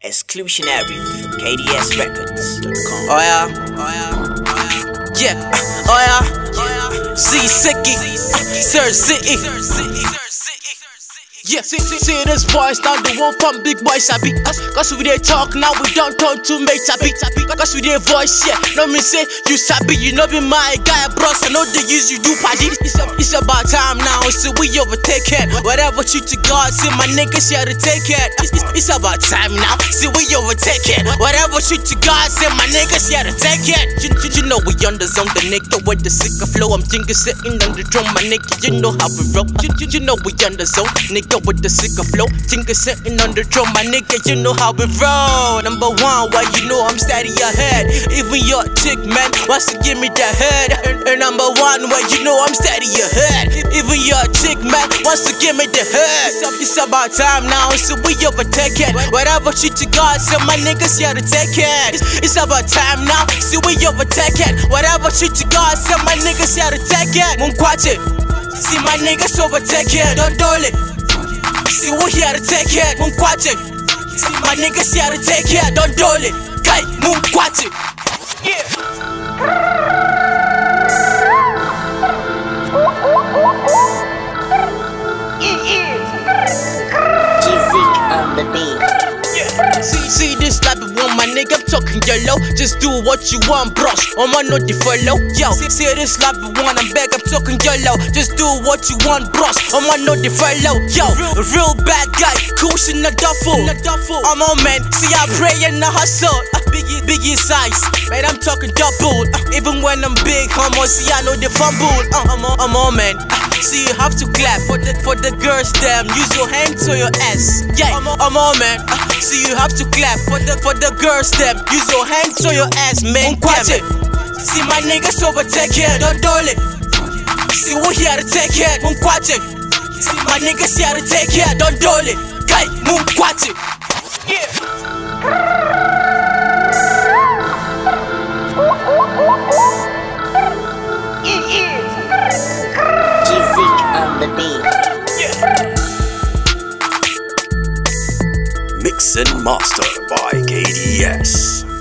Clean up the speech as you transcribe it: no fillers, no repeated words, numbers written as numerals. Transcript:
Exclusionary from KDSRecords.com. Oh yeah, yeah, oh yeah, Z-Sicky, Sir City. Yeah, see this voice, now the one from big boys I be. Cause we dey talk, now we don't turn to mates I be. Cause we dey voice, yeah, no me say you sabi. You know be my guy, bros, I know they use you do party. It's about time now, so we overtake it. Whatever you to God, see my niggas here to take it. It's about time now, see we overtake it. Whatever you to God, see my niggas here to take it. You know we on the zone, the nigga with the sicker flow. I'm thinking sitting on the drum, my nigga, you know how we roll. You know we on the zone, nigga with the sicker flow. Tinker sitting on the drum, my nigga, you know how we roll. Number one, why you know I'm steady ahead. Even your chick, man, wants to give me the head. And number one, why you know I'm steady ahead. Even your chick, man, wants to give me the head. It's about time now, so we overtake it. Whatever shit to God, so my niggas here to take it. It's about time now, so we overtake it. Whatever shit to God, so my niggas here to take it. Munquache, see my niggas overtake it. Don't do it. See we here to take it, Munquache. See my niggas here to take it, don't do it. Kai, Munquache. Yeah. On the beat. See this type of one, my nigga, I'm talking yellow. Just do what you want, bros. On my know the follow. Yo, see this type of one, I'm back, I'm talking yellow. Just do what you want, bros. On my know the follow. Yo, real bad guy, coos in the duffel. I'm on man, see I pray and I hustle. Biggie size, man, I'm talking double. Even when I'm big, homo, see I know the fumble. I'm on man. See you have to clap for the girls them. Use your hand to your ass. Yeah, I'm on man. See you have to clap for the girls them. Use your hand to your ass, man. Munquache. See my niggas overtake it. Don't do it. See we here to take it. Munquache. See my niggas here to take it. Don't do it. Kai, Munquache. Yeah. On the beat. Mix and master by KDS.